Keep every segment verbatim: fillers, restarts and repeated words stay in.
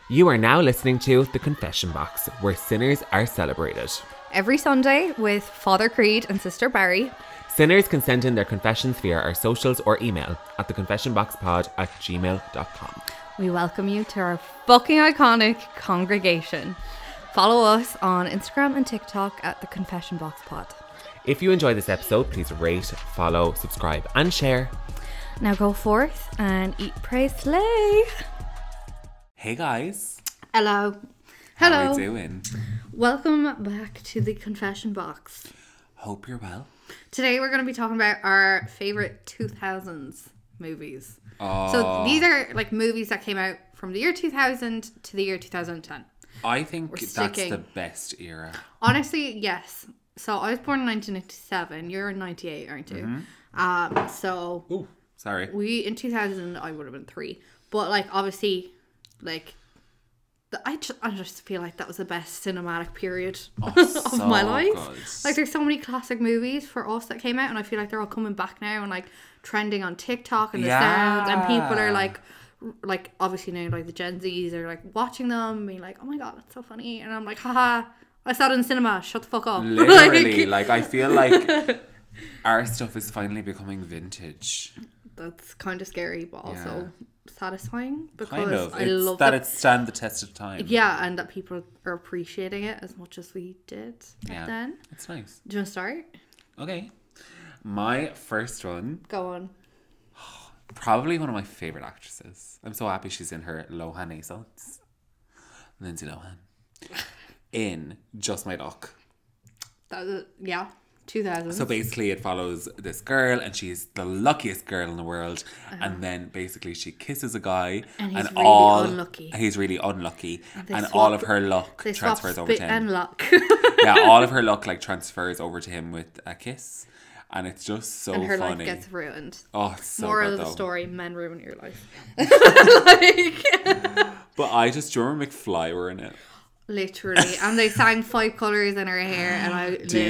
You are now listening to The Confession Box, where sinners are celebrated. Every Sunday with Father Creed and Sister Barry. Sinners can send in their confessions via our socials or email at theconfessionboxpod at gmail dot com. We welcome you to our fucking iconic congregation. Follow us on Instagram and TikTok at The Confession Box Pod. If you enjoyed this episode, please rate, follow, subscribe and share. Now go forth and eat, pray, slay. Hey guys. Hello. Hello. How are we doing? Welcome back to The Confession Box. Hope you're well. Today we're going to be talking about our favourite two thousands movies. Oh. So these are like movies that came out from the year two thousand to the year two thousand ten. I think We're that's sticking. the best era. Honestly, yes. So I was born in nineteen ninety-seven. You're in ninety-eight, aren't you? Mm-hmm. Um. So Ooh, sorry. we in two thousand, I would have been three. But like, obviously, like, the, I just I just feel like that was the best cinematic period Oh, of so my life. good. Like, there's so many classic movies for us that came out, and I feel like they're all coming back now and like trending on TikTok and the Yeah. sounds, and people are like. Like, obviously now, like, the Gen Zs are, like, watching them and being like, oh my god, that's so funny. And I'm like, haha, I saw it in the cinema, shut the fuck up. Literally, like, I feel like our stuff is finally becoming vintage. That's kind of scary, but also Yeah. satisfying. Because Kind of. I It's love that that. it stand the test of time. Yeah, and that people are appreciating it as much as we did back Yeah. then. It's nice. Do you want to start? Okay. My first one, Go on. probably one of my favourite actresses. I'm so happy she's in her Lohan Ace. Lindsay Lohan. In Just My Luck. That was, yeah, two thousand. So basically it follows this girl and she's the luckiest girl in the world. Uh-huh. And then basically she kisses a guy. And he's really all, unlucky. He's really unlucky. And And, they all swap- of her luck They swap transfers over spit to him. and luck. Yeah, all of her luck like transfers over to him with a kiss. And it's just so and her funny. life gets ruined. Oh, it's so Moral good of the though. story, men ruin your life. Like, But I just, do you remember McFly were in it? literally. And they sang Five Colours in her hair, and I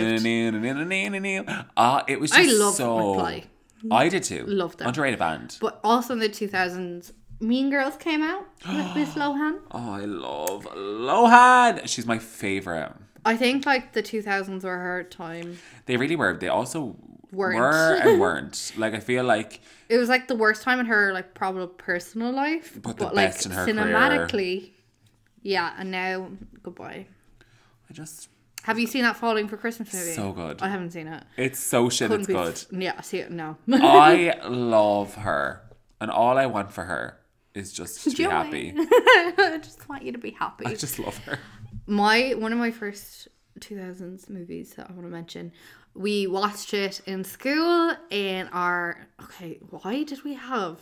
lived. Ah, it was I just love so... McFly. I did too. Loved them. Underrated band. But also in the two thousands, Mean Girls came out with Miss Lohan. Oh, I love Lohan. She's my favourite. I think like the two thousands were her time. They really were. They also Weren't. were and weren't. Like, I feel like... It was like the worst time in her like probably personal life, But the like best in her cinematically. Yeah, and now goodbye. I just... Have you seen that Falling for Christmas movie? So good. I haven't seen it. It's so shit, Couldn't it's be good. f- yeah, see it no. I love her. And all I want for her is just to be Joy. happy. I just want you to be happy. I just love her. My one of my first two thousands movies that I want to mention. We watched it in school in our okay. Why did we have?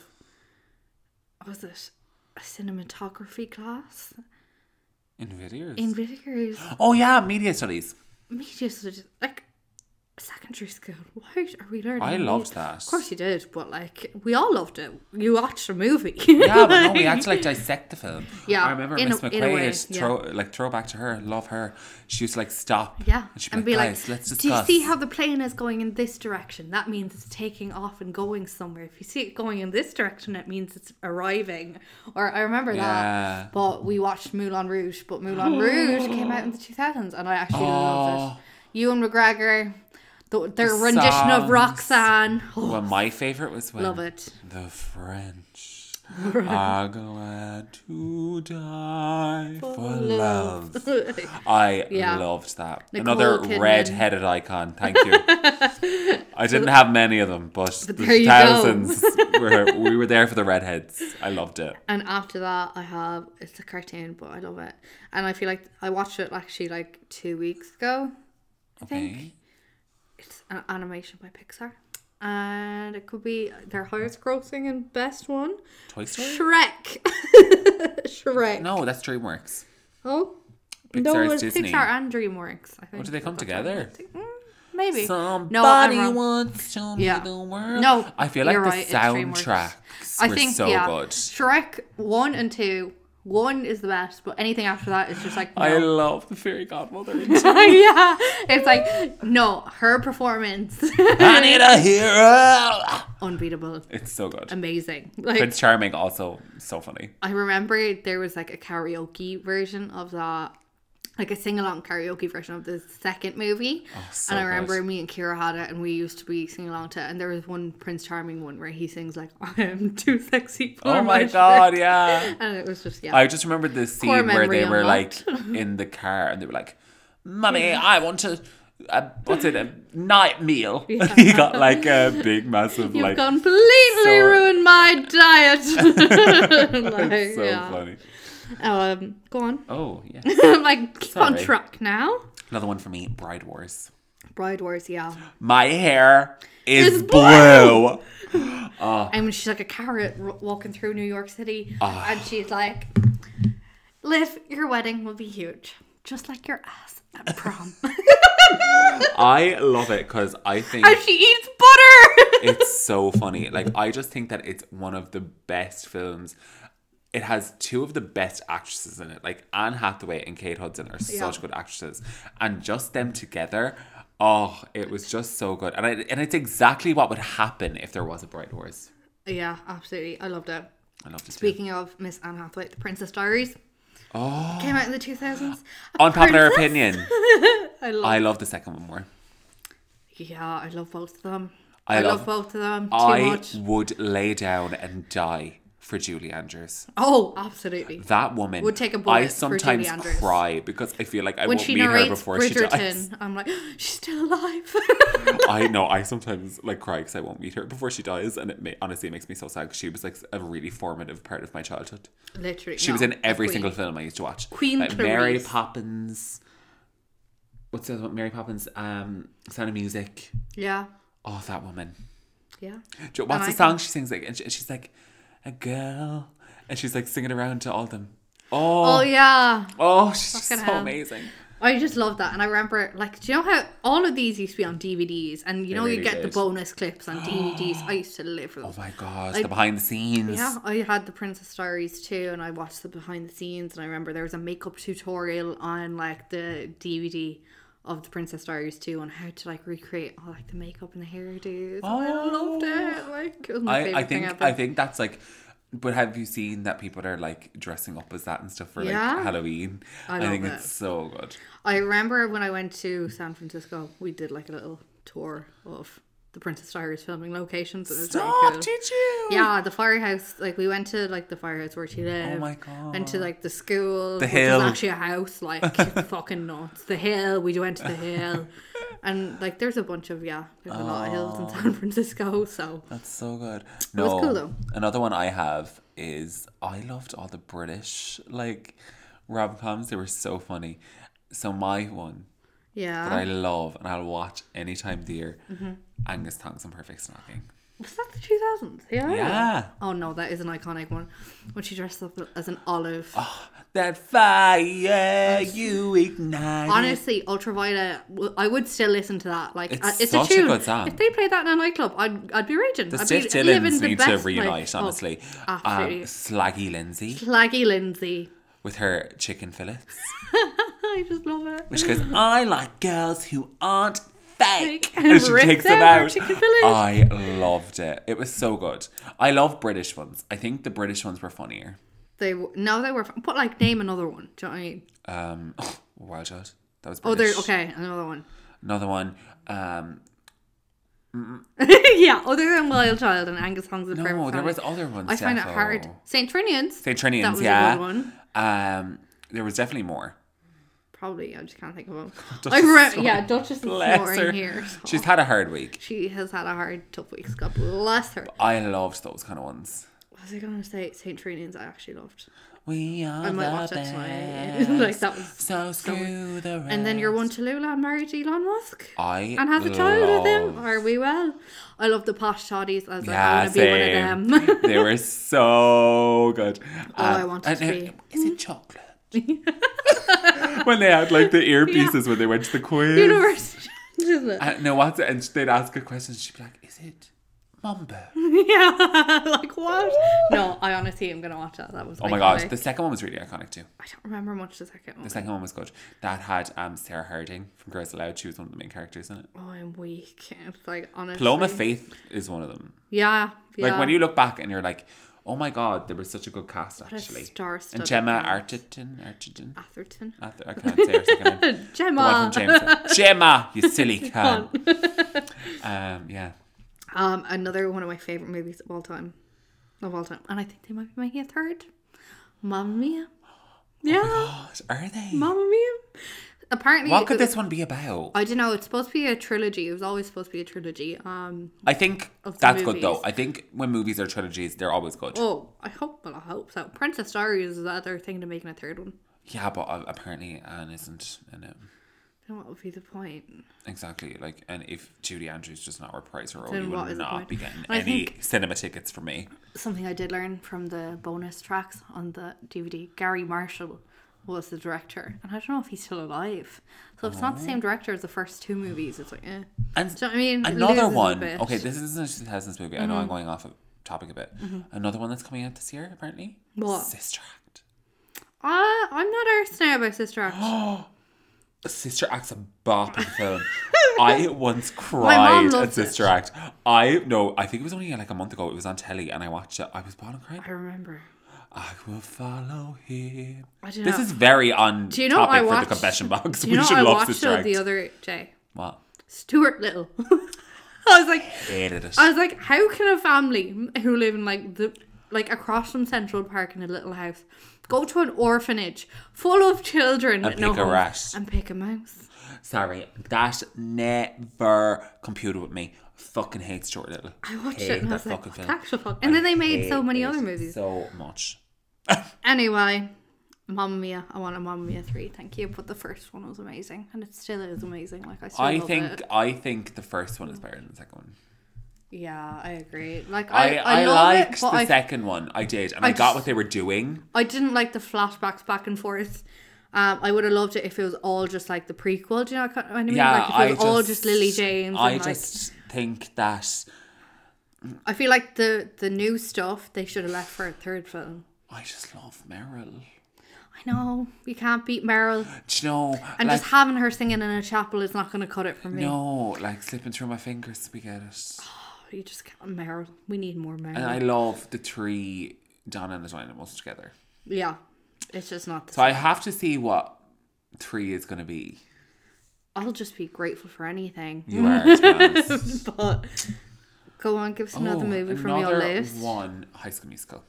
Was it a cinematography class In videos. in videos? Oh yeah, media studies. Media studies, like secondary school. Why are we learning? I media? loved that. Of course you did, but like we all loved it. You watched a movie. Yeah, but no, we had to like dissect the film. Yeah, I remember in Miss a- in a way, McQuaid, yeah. throw like throw back to her, love her. She used to like stop. Yeah, and she'd be, like, guys, let's discuss. do you see how the plane is going in this direction? That means it's taking off and going somewhere. If you see it going in this direction, it means it's arriving. Or I remember Yeah. that. But we watched Moulin Rouge, but Moulin Rouge came out in the two thousands, and I actually loved it. Ewan McGregor, the, their The rendition of songs. Roxanne. Oh, Well, my favourite was when love it. the French are glad to die for, love. I Yeah. loved that. Nicole Another Kidman. red-headed icon. Thank you. I didn't have many of them, but, But the there you go. thousands were we were there for the redheads. I loved it. And after that, I have, it's a cartoon, but I love it. And I feel like I watched it actually like two weeks ago, I think. Okay. It's an animation by Pixar. And it could be their highest grossing and best one. Toy Story? Shrek. Shrek. No, that's DreamWorks. Oh? Pixar no, is it's Disney. Pixar and DreamWorks, I think. Oh, do they come together? Mm, maybe. Somebody No, I'm wrong. wants to Yeah. the world. No, I feel like you're the right, it's DreamWorks. soundtracks I were think, so yeah. good. Shrek one and two One is the best, but anything after that is just like, no. I love the fairy godmother. Yeah, it's like, no, her performance. I need a hero. Unbeatable. It's so good. Amazing. Like, Prince Charming also so funny. I remember there was like a karaoke version of that, like a sing-along karaoke version of the second movie. Oh, so and I remember good. me and Kira had it, and we used to be singing along to it. And there was one Prince Charming one where he sings like, I am too sexy for Oh my shirt. god, yeah. And it was just, yeah. I just remember the scene where memory they were unlocked. like in the car and they were like, Mummy, I want to, uh, what's it, a night meal. Yeah. He got like a big, massive, You've like, completely so- ruined my diet. Like, it's so yeah. funny. Um, go on. Oh, yeah. Like, keep on Sorry. track now. Another one for me, Bride Wars. Bride Wars, yeah. My hair is It's blue. And when she's like a carrot r- walking through New York City, Ah. and she's like, Liv, your wedding will be huge. Just like your ass at prom. I love it because I think And she eats butter. it's so funny. Like, I just think that it's one of the best films. It has two of the best actresses in it. Like, Anne Hathaway and Kate Hudson are Yeah. such good actresses. And just them together, oh, it was just so good. And I, and it's exactly what would happen if there was a Bride Wars. Yeah, absolutely. I loved it. I loved it too. Speaking of Miss Anne Hathaway, The Princess Diaries Oh, came out in the two thousands. A unpopular princess? opinion. I love I love the second one more. Yeah, I love both of them. I I, love- love, both of them too I much. would lay down and die for Julie Andrews. Oh, absolutely. That woman Would take a bullet I for sometimes Julie Andrews. cry because I feel like I When won't she meet her narrates before she dies. Bridgerton, I'm like, she's still alive. I know. I sometimes like cry because I won't meet her before she dies, and it may, honestly it makes me so sad because she was like a really formative part of my childhood. Literally, She no, was in every Queen. single film I used to watch. Queen like Mary Clarice. Poppins. What's the other one? Mary Poppins. Um, Sound of Music. Yeah, Oh, that woman. yeah. Do you- What's And the I song she sings like? And she- she's like, a girl, and she's like singing around to all them. Oh, Oh yeah, oh, she's just so Fucking hell. amazing. I just love that, and I remember like, do you know how all of these used to be on D V Ds, and you They know you really get the did. bonus clips on D V Ds. I used to live for them. Oh my gosh, Like, the behind the scenes. Yeah, I had the Princess Diaries too, and I watched the behind the scenes, and I remember there was a makeup tutorial on like the D V D of the Princess Diaries too, on how to like recreate all like the makeup and the hairdos. Oh, I loved it. Like, it was my I, favorite I thing think ever. I think that's like. But have you seen that people are like dressing up as that and stuff for Yeah. like Halloween? I I, love think it. it's so good. I remember when I went to San Francisco, we did like a little tour of the Princess Diaries filming locations. It was Stop! very cool. Did you? Yeah, the firehouse. Like we went to like the firehouse where she lived. Oh my god. Went to like the school, The which hill. is actually a house. Like fucking nuts. The hill. We went to the hill, and like there's a bunch of yeah, there's a lot of hills in San Francisco. So That's so good. was No, cool, though. another one I have is I loved all the British like rom coms. They were so funny. So my one yeah, that I love and I'll watch any time of the year, Mm-hmm. Angus Tongs and Perfect Snacking. was that the two thousands? Yeah. Yeah. Oh no, that is an iconic one. When she dressed up as an olive. That fire you ignite. Honestly, Ultraviolet, w- I would still listen to that. Like, It's uh, it's such a a tune. good song. If they played that in a nightclub, I'd, I'd be raging. the I'd Stiff be living Dillons the need to best reunite, life. Oh, honestly. absolutely. Um, Slaggy Lindsay Slaggy Lindsay. with her chicken fillets. I just love it. Which goes, I like girls who aren't fake. Fake. And she Rips takes out them her out. chicken fillet. I loved it. It was so good. I love British ones. I think the British ones were funnier. They w- no, they were. Fun. But like, name another one. Do you know what I mean? Um, Wild Child. That was Oh, British. there's okay, another one. Another one. Um, Yeah, other than Wild Child and Angus Tongs and no, Perfect there Family. was other ones. I find it defo. hard. Saint Trinians. Saint Trinians, That was yeah. a good one. Um, there was definitely more. Probably, I just can't think of them. Duchess I is re- snoring. yeah, Duchess is Bless snoring her. here. She's had a hard week. She has had a hard, tough week. God bless her. I loved those kind of ones. What was I going to say? Saint Trinians I actually loved. We are I might the watch it best. tonight. Like, that was so screw the rest. And then you're one to Lula and married to Elon Musk. I And has a child with him. love- Are we well? I love the posh toddies. I was like, Yeah, I want to be one same. of them. They were so good. Oh, I wanted and to it- be. Is it chocolate? When they had like the earpieces when they went to the quiz. University. Isn't it? And, no, what's it? And they'd ask a question. She'd be like, "Is it Mambo. Yeah, like what? No, I honestly am gonna watch that. That was Oh my iconic. god, the second one was really iconic too. I don't remember much the second one. The second one was good. That had um Sarah Harding from Girls Aloud. She was one of the main characters in it. Oh, I'm weak. It's like honestly. Paloma Faith is one of them. Yeah, yeah. Like when you look back and you're like, oh my god, there was such a good cast What a actually. star-studded And Gemma cast. Arterton, Arterton. Atherton. Arthur, I can't say her second name. Gemma. The one from James. Gemma, you silly cunt. um, yeah. Um, another one of my favorite movies of all time, of all time, and I think they might be making a third. Mamma Mia. Yeah. Oh my god, are they? Mamma Mia. Apparently, What could it- this one be about? I don't know. It's supposed to be a trilogy. It was always supposed to be a trilogy. Um. I think Of the that's good though. movies. I think when movies are trilogies, they're always good. Oh, I hope. Well, I hope so. Princess Diaries is the other thing to making a third one. Yeah, but uh, apparently Anne isn't in it. Then what would be the point? Exactly. Like, and if Judy Andrews does not reprise her role, Then you what will is the not point? be getting I any think- cinema tickets from me. Something I did learn from the bonus tracks on the D V D. Gary Marshall was the director, and I don't know if he's still alive. So if it's not the same director as the first two movies, it's like, eh. And Do you know what I mean? It another loses a one. bit. Okay, this isn't a two thousands movie. I know I'm going off of topic a bit. Another one that's coming out this year, apparently. What? Sister Act. Ah, I'm not arsed now about Sister Act. Sister Act's a bop of a film. I once mom cried at loves Sister it. Act. I no, I think it was only like a month ago. It was on telly, and I watched it. I was bawling crying. I remember. I will follow him. I don't This know. is very on Do you know topic I for watched? the confession box. Do you We know should I love watched Sister it Act. the other day? What? Stuart Little. I was like, Hated it. I was like, how can a family who live in like the like across from Central Park in a little house go to an orphanage full of children And with no pick a homes rat. and pick a mouse? Sorry, that never computed with me. Fucking hate Stuart Little. I watched Hate it and I that was like, fucking what film. the actual fuck? And then they made so hate many it other movies. So much. Anyway, Mamma Mia. I want a Mamma Mia three. Thank you. But the first one was amazing, and it still is amazing. Like I still I love think it. I think the first one is better than the second one. Yeah, I agree. Like I, I, I, love liked it, but the I, second one. I did, and I, I got just- what they were doing. I didn't like the flashbacks back and forth. Um, I would have loved it if it was all just like the prequel. Do you know what I mean? Yeah, like if it was I all just- just Lily James. I and, like, just think that I feel like the the new stuff they should have left for a third film. I just love Meryl. I know you can't beat Meryl, Do you know? and like, just having her singing in a chapel is not going to cut it for me. no, like slipping through my fingers, we get it. You just can't. Meryl, we need more Meryl. And I love the three Donna and Latoya most together. Yeah, it's just not the So I have to see what three is going to be. I'll just be grateful for anything. You are, to be honest. But go on, give us another Oh, movie from your another list. one, High School Musical.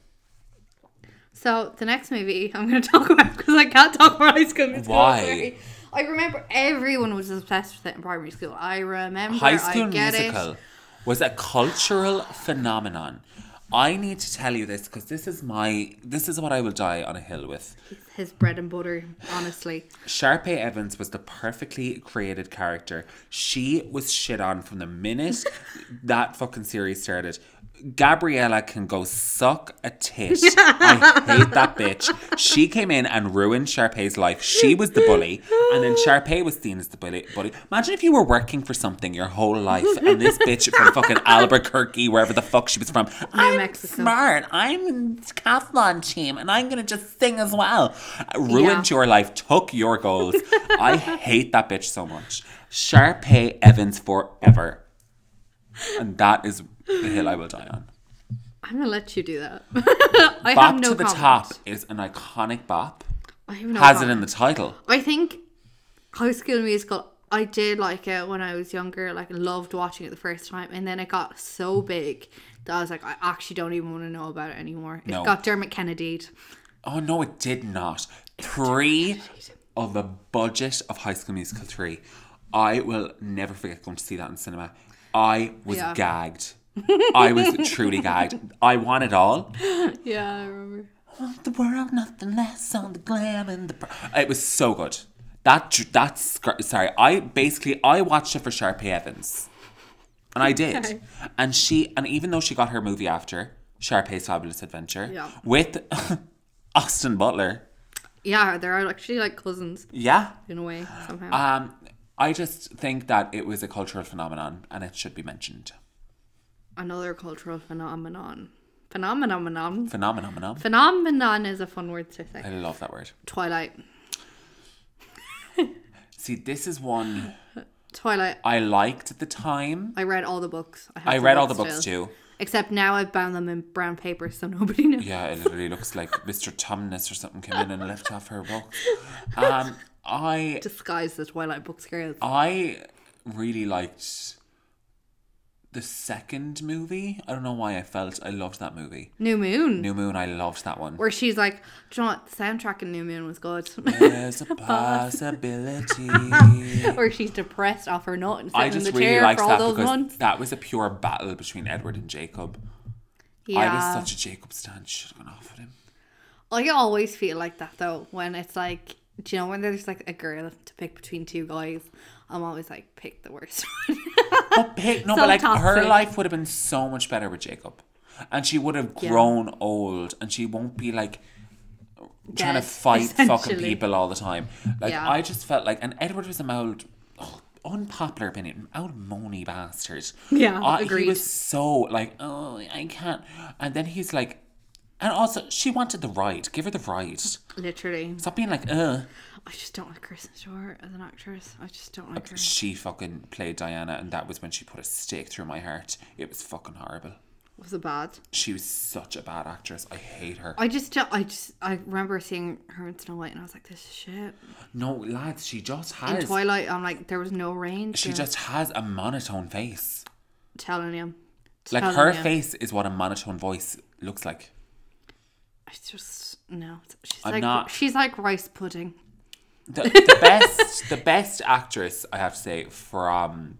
So the next movie I'm going to talk about, because I can't talk about High School Musical. Why? sorry. I remember everyone was obsessed with it in primary school. I remember. High School I get Musical It. was a cultural phenomenon. I need to tell you this because this is my this is what I will die on a hill with. His bread and butter, honestly. Sharpay Evans was the perfectly created character. She was shit on from the minute that fucking series started. Gabriella can go suck a tit. I hate that bitch. She came in and ruined Sharpay's life. She was the bully, and then Sharpay was seen as the bully. bully. Imagine if you were working for something your whole life, and this bitch from fucking Albuquerque, wherever the fuck she was from, I'm Mexico. smart. I'm in decathlon team, and I'm gonna just sing as well. Ruined Yeah. your life, took your goals. I hate that bitch so much. Sharpay Evans forever. And that is the hill I will die on. I'm going to let you do that. I Bop have no to the comment. Top is an iconic bop. I have no Has comment. it in the title. I think High School Musical, I did like it when I was younger. Like, loved watching it the first time. And then it got so big that I was like, I actually don't even want to know about it anymore. It No. got Dermot Kennedy. Oh no, it did not. Three of the budget of High School Musical three. I will never forget going to see that in cinema. I was Yeah. gagged. I was truly gagged. I want it all. Yeah, I remember. Want the world, nothing less on the glam and the... Pr- it was so good. That that's sorry. I basically I watched it for Sharpay Evans, and I did. Okay. And she and even though she got her movie after Sharpay's Fabulous Adventure Yeah. with Austin Butler, Yeah, they're actually like cousins yeah. in a way, somehow. Um, I just think that it was a cultural phenomenon and it should be mentioned. another cultural phenomenon. Phenomenon. Phenomenon. Phenomenon is a fun word to say. I love that word. Twilight. See, this is one Twilight. I liked at the time. I read all the books. I, have I the read all the books books still. too. Except now I've bound them in brown paper so nobody knows. Yeah, it literally looks like Mister Tumnus or something came in and left off her book. Um, I Disguised as Twilight books, girls. I really liked the second movie. I don't know why I felt I loved that movie. New Moon. New Moon, I loved that one. Where she's like, do you know what? The soundtrack in New Moon was good. There's a possibility. Or she's depressed off her nut and I sitting in just the really chair liked for all that those because months. that was a pure battle between Edward and Jacob. Yeah. I was such a Jacob stan. Should have gone off with him. I always feel like that though, when it's like, do you know, when there's like a girl to pick between two guys, I'm always like, pick the worst one. But pick, no, So but like her toxic. life would have been so much better with Jacob. And she would have Yeah. grown old and she won't be like trying to Dead, fight fucking essentially. people all the time. Like Yeah. I just felt like, and Edward was a mild, oh, unpopular opinion, out moany bastard. Yeah, Uh, He agreed. was so like, oh, I can't. And then he's like, and also she wanted the right. Give her the right. Literally. Stop being like, uh. I just don't like Kristen Stewart as an actress. I just don't like her. She fucking played Diana, and that was when she put a stake through my heart. It was fucking horrible. Was it bad? She was such a bad actress. I hate her. I just, don't- I just, I remember seeing her in Snow White and I was like, this is shit. No, lads, she just In has. Twilight, I'm like, there was no range. She there. just has a monotone face. Telling you. Like Telling her you. face is what a monotone voice looks like. It's just, no. She's I'm like, not- she's like rice pudding. The, the best, the best actress I have to say from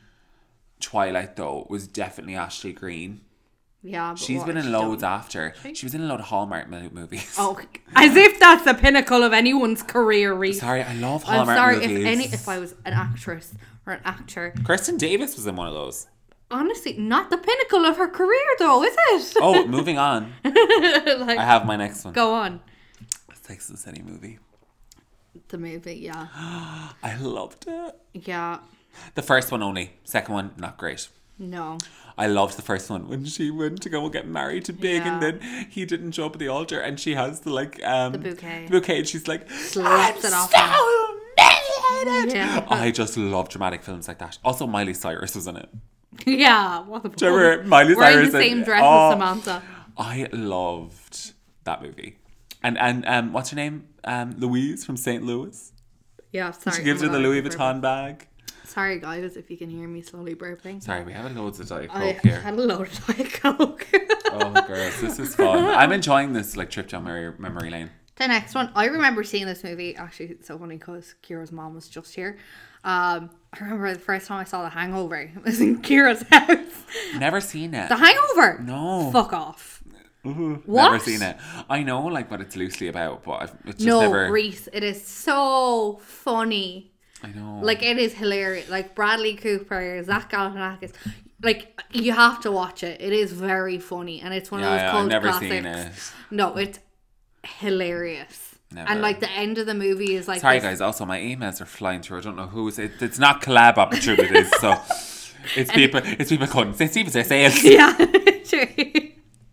Twilight though was definitely Ashley Greene. Yeah, but She's what, been in she loads don't- after. She was in a load of Hallmark mo- movies. Oh, as if that's the pinnacle of anyone's career, Reese. Sorry, I love I'm Hallmark sorry movies. if any if I was an actress or an actor. Kirsten Davis was in one of those. Honestly, not the pinnacle of her career though, is it? Oh, moving on. Like, I have my next one. go on. Sex and the City movie. The movie, yeah. I loved it. Yeah. The first one only. Second one, not great. No. I loved the first one when she went to go and get married to Big, Yeah. and then he didn't show up at the altar, and she has the like um The bouquet. the bouquet, and she's like, Slaps "I'm it off so humiliated." Yeah. I just love dramatic films like that. Also, Miley Cyrus was in it. Yeah. What the Do you remember Miley Wearing Cyrus? the same in- dress oh, as Samantha. I loved that movie. And and um, what's her name? Um, Louise from Saint Louis. Yeah, sorry. She gives oh her my the God, Louis I'm burping. Vuitton bag. Sorry, guys, if you can hear me slowly burping. Sorry, we have loads of Diet Coke I here. had a load of Diet Coke. Oh, girls, this is fun. I'm enjoying this like trip down memory, memory lane. The next one, I remember seeing this movie. Actually, it's so funny because Kira's mom was just here. Um, I remember the first time I saw The Hangover. It was in Kira's house. Never seen it. The Hangover. No. Fuck off. Ooh, What? Never seen it. I know like what it's loosely about, but I've, it's just No, never. Reese. It is so funny. I know. Like, it is hilarious. Like, Bradley Cooper, Zach Galifianakis. Like, you have to watch it. It is very funny. And it's one yeah, of those yeah, cult I've never classics. seen it. No, it's hilarious. Never. And, like, the end of the movie is like... Sorry, this- guys. Also, my emails are flying through. I don't know who's it. It's not collab opportunities, so it's people. It's people calling. It's people say sales. Yeah, true.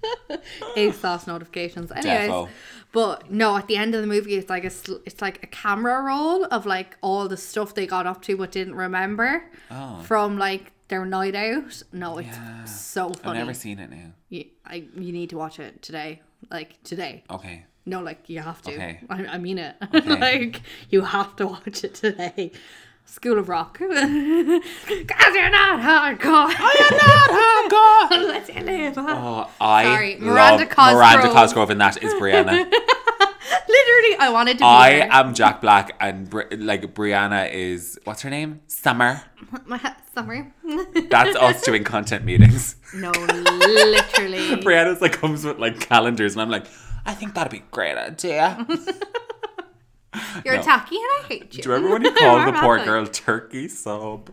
ASOS notifications. Anyways, Defo. but no, at the end of the movie, it's like a sl- it's like a camera roll of like all the stuff they got up to but didn't remember Oh. from like their night out. No, it's Yeah. so I've funny. never seen it now. You, I, you need to watch it today. Like today. Okay. No, like you have to. Okay. I, I mean it. Okay. Like you have to watch it today. School of Rock. Cause you're not hardcore. You're not hardcore. Let's live. Oh, I Sorry, love Miranda Cosgrove. Miranda Cosgrove, and that is Brianna. Literally, I wanted to be I there. am Jack Black, and Bri- like Brianna is what's her name? Summer. My summer. That's us doing content meetings. No, literally. Brianna's like comes with like calendars, and I'm like, I think that'd be a great idea. You're No. tacky and I hate you. Do you remember when you called the poor Romantic. girl turkey sub?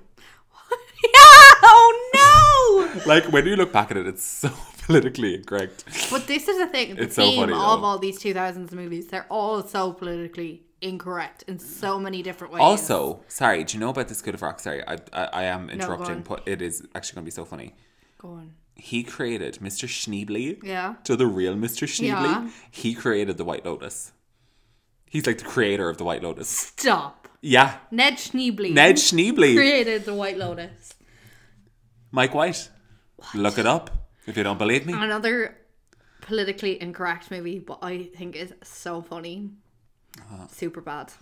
Yeah! Oh no! Like when you look back at it, it's so politically incorrect. But this is the thing. The It's so theme funny, of though. all these two thousands movies, they're all so politically incorrect in so many different ways. Also, sorry, do you know about the School of Rock? Sorry, I I, I am go interrupting, on. but it is actually going to be so funny. Go on. he created Mister Schneebly. Yeah. To the real Mister Schneebly. Yeah. He created the White Lotus. He's like the creator of the White Lotus. Stop. Yeah. Ned Schneebly. Ned Schneebly. Created the White Lotus. Mike White. What? Look it up if you don't believe me. Another politically incorrect movie, but I think is so funny. Uh, Super bad.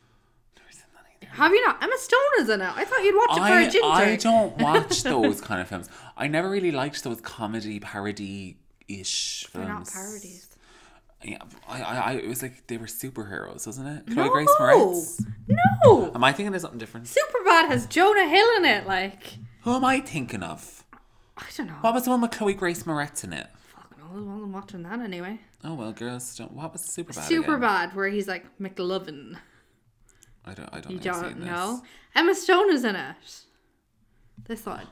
Have you not? Emma Stone is in it. I thought you'd watch it for I, a ginger. I don't watch those kind of films. I never really liked those comedy parody-ish films. They're not parodies. Yeah, I, I, I, it was like they were superheroes, wasn't it? No. Chloe Grace Moretz. No. Am I thinking of something different? Superbad has Jonah Hill in it. Like, who am I thinking of? I don't know. What was the one with Chloe Grace Moretz in it? Fuck no, I wasn't watching that anyway. Oh well, girls, don't. What was Superbad? Superbad, again? where he's like McLovin. I don't. I don't. You know don't this. know? Emma Stone is in it. This one.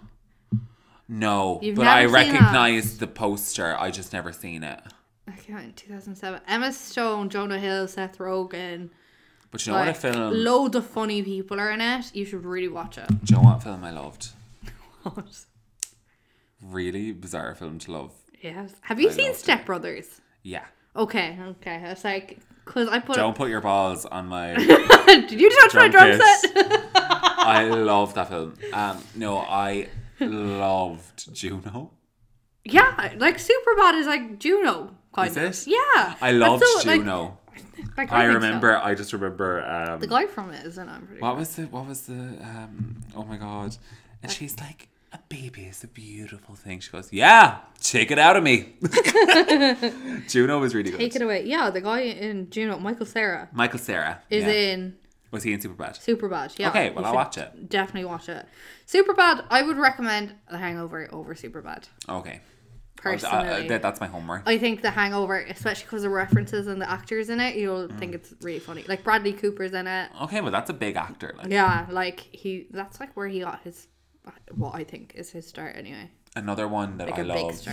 No, You've but never I seen recognise the poster. I just never seen it. Okay, in two thousand seven. Emma Stone, Jonah Hill, Seth Rogen. But you know like, what a film? Loads of funny people are in it. You should really watch it. Do you know what film I loved? What? Really bizarre film to love. Yes. Have you I seen loved Step it. Brothers? Yeah. Okay, okay. I was like, because I put. Don't put your balls on my. Did you touch my drum drum kit. set? I love that film. Um, no, I loved Juno. Yeah, like Superbad is like Juno. Kind Is of. it? Yeah. I loved That's so, like- Juno. like, I think remember. so. I just remember. Um, The guy from it, isn't it? I'm pretty what sure. was the? What was the? Um, oh my god! And she's like, "A baby is a beautiful thing." She goes, "Yeah, take it out of me." Juno was really good. Take it away. Yeah, the guy in Juno, Michael Cera, Michael Cera is yeah. in Was he in Superbad? Superbad. Yeah. Okay, you well, I'll should watch it. Definitely watch it. Superbad, I would recommend The Hangover over Superbad. Okay. Personally. Uh, that, that's my homework. I think The Hangover, especially because of references and the actors in it, you'll Mm. think it's really funny. Like Bradley Cooper's in it. Okay, well, that's a big actor. Like. Yeah, like he, that's like where he got his, what I think is his start anyway. Another one that Like I a big loved start.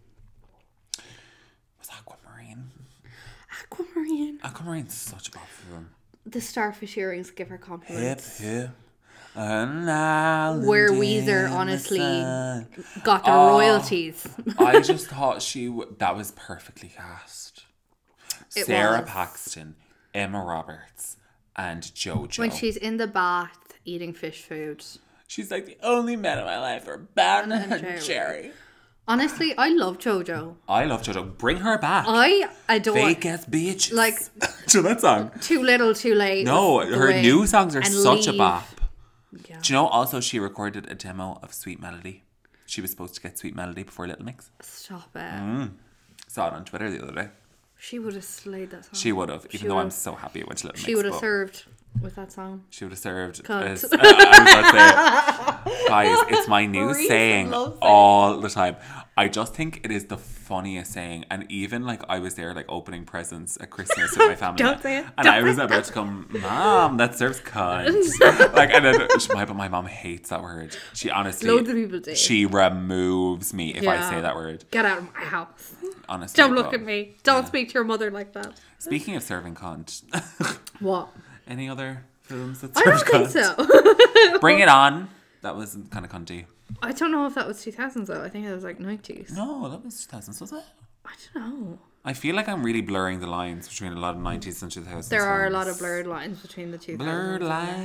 was Aquamarine. Aquamarine. Aquamarine's such a good film. The starfish earrings give her Hip, compliments. hip. An island Where in Weezer the honestly sun. got their Oh. royalties. I just thought she w- that was perfectly cast. It Sarah was. Paxton, Emma Roberts, and JoJo. When she's in the bath eating fish food. She's like, the only men in my life are Ben and, And Jerry. Jerry. Honestly, I love JoJo. I love JoJo. Bring her back. I adore Fake ass bitches. Like- Do you know that song? Too Little, Too Late. No, was the her way- new songs are and such a Leave. bop. Yeah. Do you know also she recorded a demo of Sweet Melody? She was supposed to get Sweet Melody before Little Mix. Stop it. Mm. Saw it on Twitter the other day. She would have slayed that song. She would have, even She though I'm would've- so happy it went to Little Mix. She would have but served with that song. She would have served. Cunt. As, uh, I was about to say, guys, it's my new Maurice saying loves it. all the time. I just think it is the funniest saying, and even like I was there like opening presents at Christmas with my family. Don't say it. And Don't I was say about to come, Mom, that serves cunt. like, and then she, my, but my mom hates that word. She honestly, Loads of people do. She removes me if I Yeah. say that word. Get out of my house. Honestly, Don't look but- at me. Don't yeah. speak to your mother like that. Speaking of serving cunt, What? any other films that I serve don't think cunt? so. Bring it on. That was kind of cunty. I don't know if that was two thousands though. I think it was like nineties. No, that was two thousands, was it? I don't know. I feel like I'm really blurring the lines between a lot of nineties and two thousands. There are a lot films. of blurred lines between the two. Blurred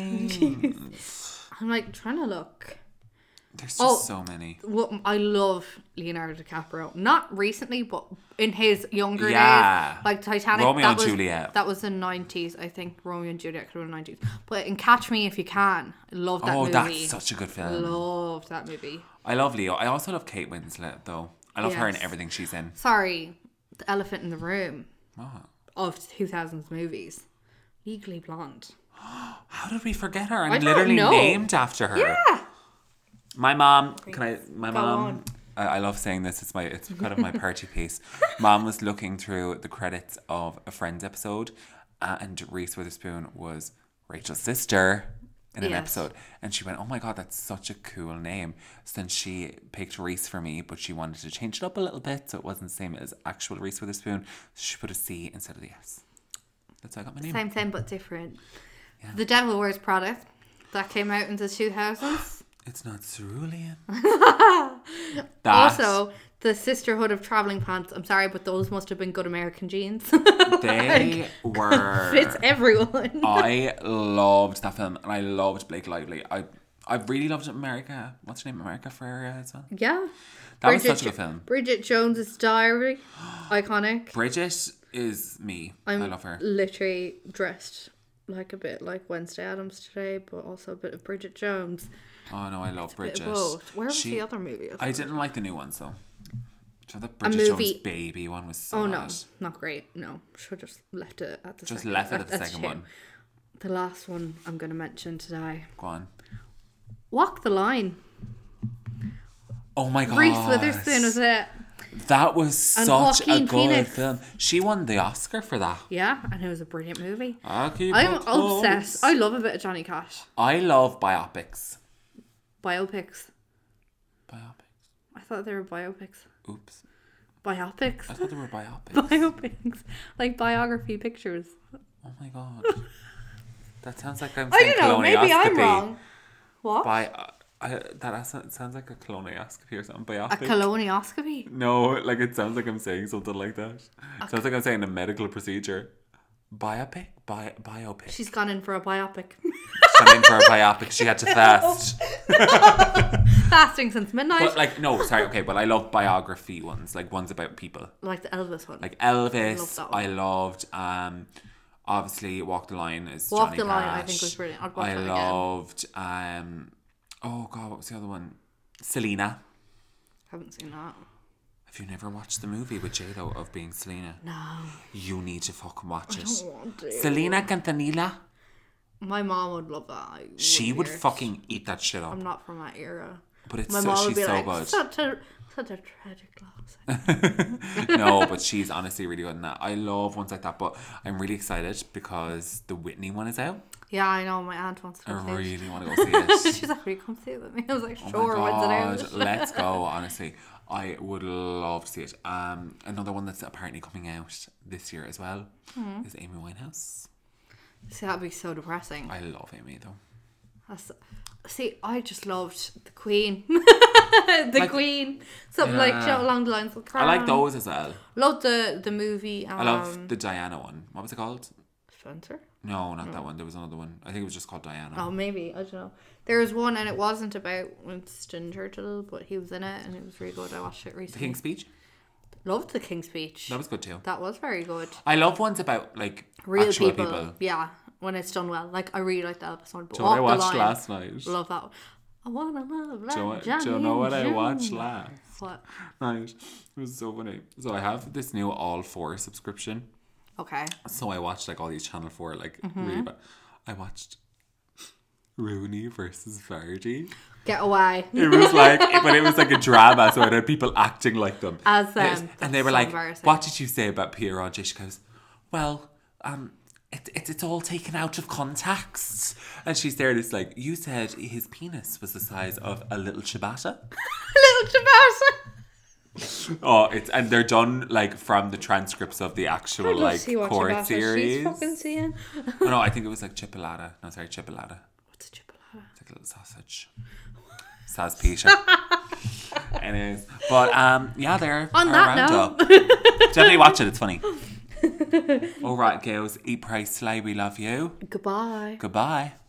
lines. I'm like trying to look. There's just Oh. so many. Well, I love Leonardo DiCaprio. Not recently, but in his younger Yeah. days, like Titanic. Romeo that and was, Juliet. That was the nineties, I think. Romeo and Juliet could have been the nineties. But in Catch Me If You Can, I love that Oh, movie. that's such a good film. Loved that movie. I love Leo. I also love Kate Winslet, though. I love her in Yes. everything she's in. Sorry, the elephant in the room What? of two thousands movies. Legally Blonde. How did we forget her? I'm I don't literally know. named after her. Yeah. My mom, can I? My Go mom. on. I, I love saying this. It's my. It's kind of my party piece. Mom was looking through the credits of a Friends episode, uh, and Reese Witherspoon was Rachel's sister in an Yes. episode, and she went, "Oh my god, that's such a cool name." So then she picked Reese for me, but she wanted to change it up a little bit so it wasn't the same as actual Reese Witherspoon. So she put a C instead of the S. That's how I got my name. Same thing, but different. Yeah. The Devil Wears Prada. That came out in the two thousands. It's not cerulean. That, Also, the Sisterhood of Traveling Pants. I'm sorry, but those must have been good American jeans. they were... Fits everyone. I loved that film, and I loved Blake Lively. I I really loved America. What's her name? America Ferrera as well. Yeah. That Bridget, was such a good film. Bridget Jones's Diary. Iconic. Bridget is me. I'm I love her. literally dressed like a bit like Wednesday Addams today, but also a bit of Bridget Jones. Oh no, I love Bridget. Bit of both. Where was She- the other movie? I didn't like the new ones though. So the Bridget movie- Jones Baby one was so Oh no, bad. not great. No, should have just left it at the Just second. left it at the That's second shame. one. The last one I'm going to mention today. Go on. Walk the Line. Oh my god. Reese Witherspoon was it? That was And such a Joaquin good Phoenix. film. She won the Oscar for that. Yeah, and it was a brilliant movie. I'll keep I'm it close. obsessed. I love a bit of Johnny Cash. I love biopics. Biopics. Biopics. I thought they were biopics. Oops. Biopics. I thought they were biopics. Biopics. Like biography pictures. Oh my god. That sounds like I'm I saying don't know. Maybe I'm colonoscopy. wrong. What? By, uh, I, that as- it sounds like a colonoscopy or something. A Biopic. colonoscopy? No, like it sounds like I'm saying something like that. It sounds like I'm saying a medical procedure. Biopic? Bi- biopic. She's gone in for a biopic. She's in for a biopic. She had to fast. Fasting since midnight. But like, no, sorry, okay, but I love biography ones, like ones about people. Like the Elvis one. Like Love Elvis, that one. I loved. Um, obviously, Walk the Line is Walk Johnny the Line, I Cash. think, was brilliant. I'd watch I that again. loved. Um, oh god, what was the other one? Selena. Haven't seen that. Have you never watched the movie with J Lo of being Selena? No. You need to fucking watch I it. don't want to. Selena Quintanilla. My mom would love that. I She wouldn't would hear it. fucking eat that shit up. I'm not from that era. But it's My so, mom would she's be so like, good. such a, such a tragic loss. No, but she's honestly really good in that. I love ones like that, but I'm really excited because the Whitney one is out. Yeah, I know. My aunt wants to I go see it. really want to go see it. She's like, will you come see it with me? I was like, Oh sure, my when's god, it out? let's go, honestly. I would love to see it. Um, another one that's apparently coming out this year as well Hmm. is Amy Winehouse. See, that'd be so depressing. I love Amy though. That's, see, I just loved the Queen. the Like- Queen. Something like Yeah. you know, along the lines of I like Crown. those as well. Loved the, the movie. Um, I love the Diana one. What was it called? Spencer? No, not that one. There was another one. I think it was just called Diana. Oh, maybe. I don't know. There was one and it wasn't about Winston Churchill, but he was in it and it was really good. I watched it The recently. King's Speech? Loved the King's Speech. That was good too. That was very good. I love ones about like Real actual people. people. Yeah, when it's done well. Like, I really like the Elvis one. But Do you know what I Walk the watched Line, last night? Love that one. I wanna love like Do you, know- Johnny do you know what I and watched June. last What? night? It was so funny. So I have this new All Four subscription. Okay. So I watched like all these Channel four like Mm-hmm. really bad. I watched Rooney versus Vardy. Get away. It was like, but it was like a drama, so it had people acting like them. As And them. it was- That's and they were so like, embarrassing. "What did you say about Pierre Roger?" She goes, "Well, um, it, it, it's all taken out of context." And she's there, and it's like, "You said his penis was the size of a little ciabatta." Little Tabasha. Oh, it's and they're done like from the transcripts of the actual like See what court Tabasha series. she's fucking seeing. Oh, no, I think it was like chipolata. No, sorry, chipolata. What's a chipolata? It's like a little sausage. Saspisha. Anyways, but um, yeah, they're On our that roundup. note. Definitely watch it. It's funny. All right, girls. Eat, pray, slay. We love you. Goodbye. Goodbye.